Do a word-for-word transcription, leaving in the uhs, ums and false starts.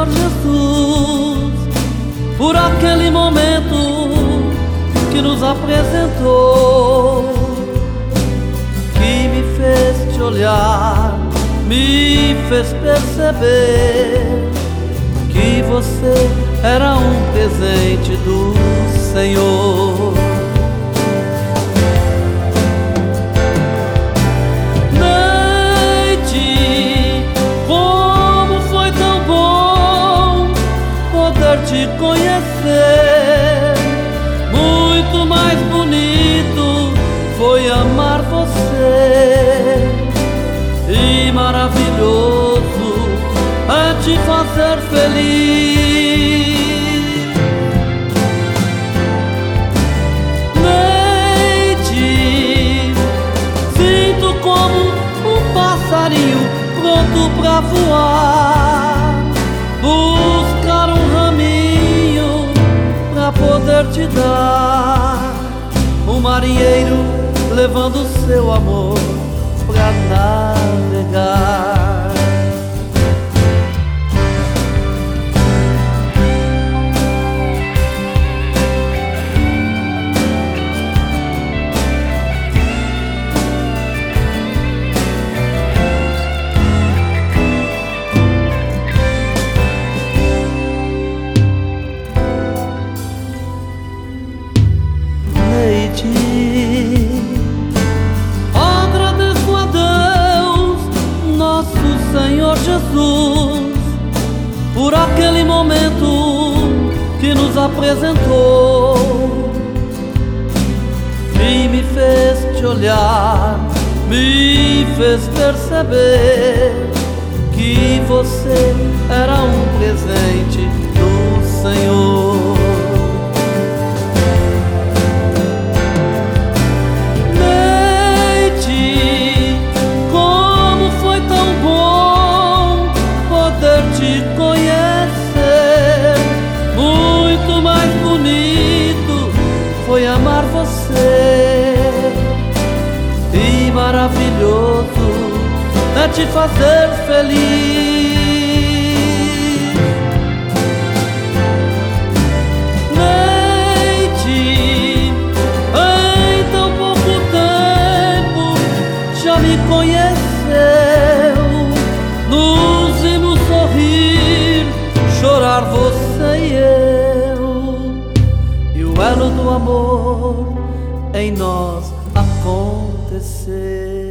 Jesus, por aquele momento que nos apresentou, que me fez te olhar, me fez perceber que você era um presente do Senhor. Neide, como foi tão bom poder te conhecer. Muito mais bonito foi amar você, e maravilhoso é te fazer feliz. Neide, sinto como um passarinho pronto pra voar, buscar um raminho pra poder te dar. Um marinheiro levando seu amor pra navegar. Agradeço a Deus, nosso Senhor Jesus, por aquele momento que nos apresentou, que me fez te olhar, me fez perceber que você era um presente do Senhor. Te conhecer, muito mais bonito foi amar você, e maravilhoso é te fazer feliz. Neide, em tão pouco tempo já me conheceu, nos vimos sorrir, chorar você e eu, e o elo do amor em nós aconteceu.